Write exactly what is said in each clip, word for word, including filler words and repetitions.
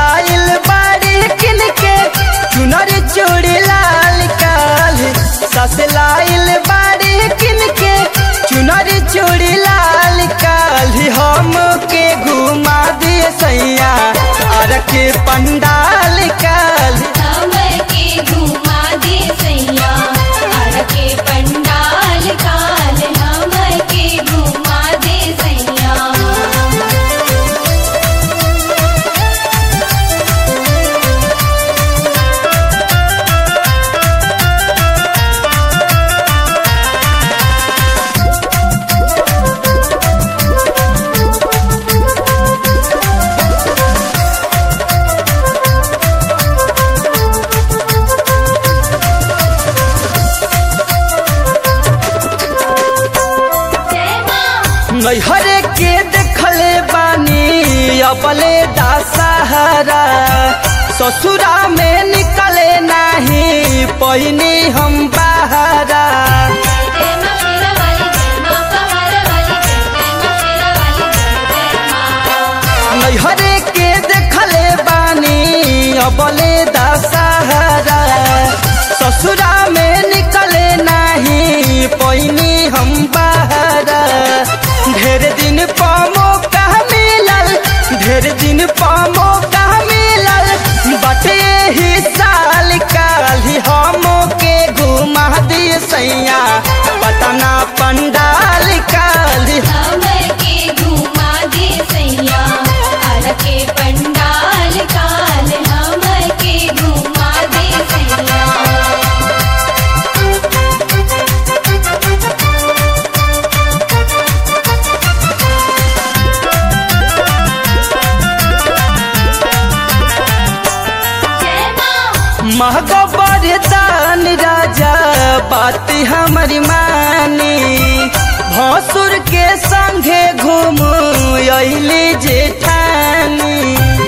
लाइल बाड़ी किन के चुनर चूड़ी लाल काली सस लाइल बाड़ी किन के चुनर चूड़ी लाल काली हम के घुमा दिए सैया आर के पंडाल काली हम के घुमा दे सैया आर के पंडाल काल हम के घुमा दे सैया। हरे के देखले बानी अपले दशहरा ससुरा में निकले नहीं पहिनी हम बाहरा हरे के देखले बानी अपले दशहरा ससुरा में निकले नहीं पहिनी हम बाहरा ढेर दिन पामो कह मिलल ढेर दिन पामो कह मिलल बटे ही साल काली हम के घुमा दिए सैया पटना पंडाल काली हम के घुमा दे सैया आर के पंडाल काल हम के घुमा दे सैया। महगबर दान राजा बात हमारी मानी भसुर के संगे घूम अइली जेठानी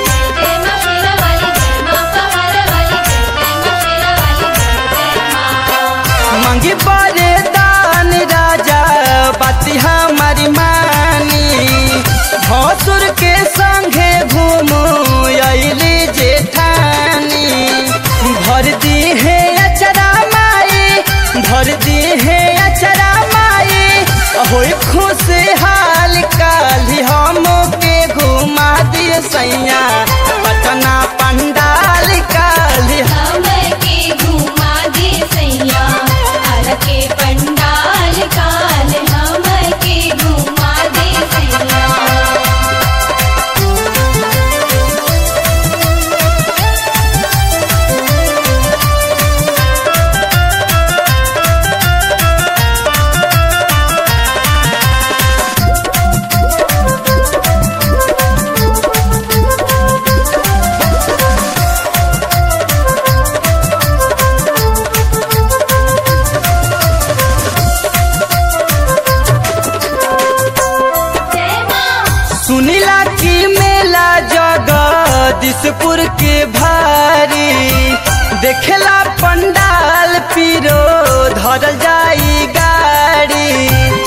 मंगी बड़े दान राजा बात हमारी मानी भसुर के संगे घूम अइली जेठानी भर दी है अचरा माई भर दी है अचरा माई होई खुशहाल काली हम के घुमा दिए सैया पटना पंडाल काली हम के घुमा दे सैया आर के पंडाल काल हम के घुमा दे सैया। सुनीला की मेला जगदीशपुर के भारी देखेला पंडाल पीरो धरल जाई गाड़ी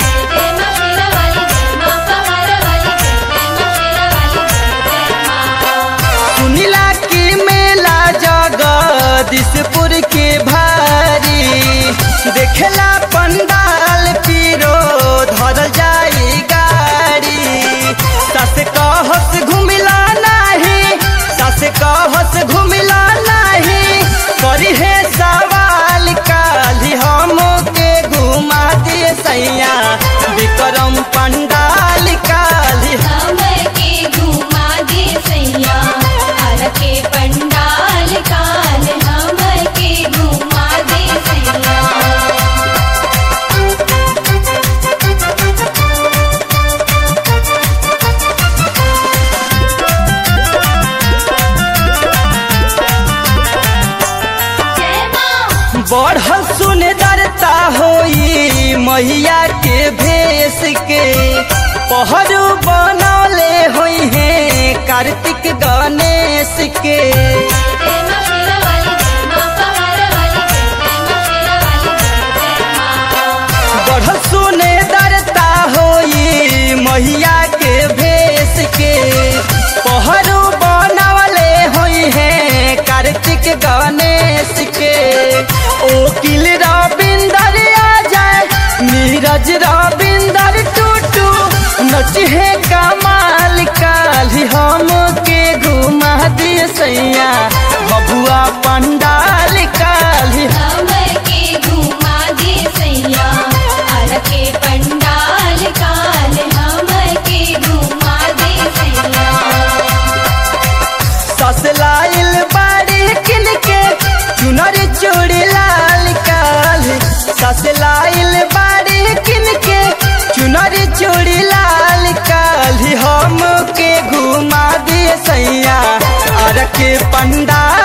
सुनीला की मेला जगदीशपुर के भारी देखेला पंडाल पीरो धरल जाई गाड़ी सस कहस घुमिला नहीं सस कहस घुमिला नहीं करी है सवाल काली हम के घुमा दिए सैया विक्रम पंडाल काली हम के घुमा दे सैया आर के पंडाल काल हम के घुमा दे सैया। बढ़ल सुंदरता होई मैया के भेष के पहरू बनौले होई है कार्तिक गणेश के बढ़ल सुंदरता होई मैया के भेष के पहरू बनौले होई के गणेश के ओकिल रविंदर आ जाए नीरज रविंदर टूटू नचे कमाल काली हम के घुमा दिए सैया बबुआ पंडाल काली हमके घुमा दे सैया आरा के पंडाल काल हमके घुमा दे सैया ससलाइल बाड़ी किन के चुनर चूड़ी लाल काली ससलाइल बाड़ी किन के चुनर चूड़ी लाल काली हम के घुमा दिए सैया आर के पंडाल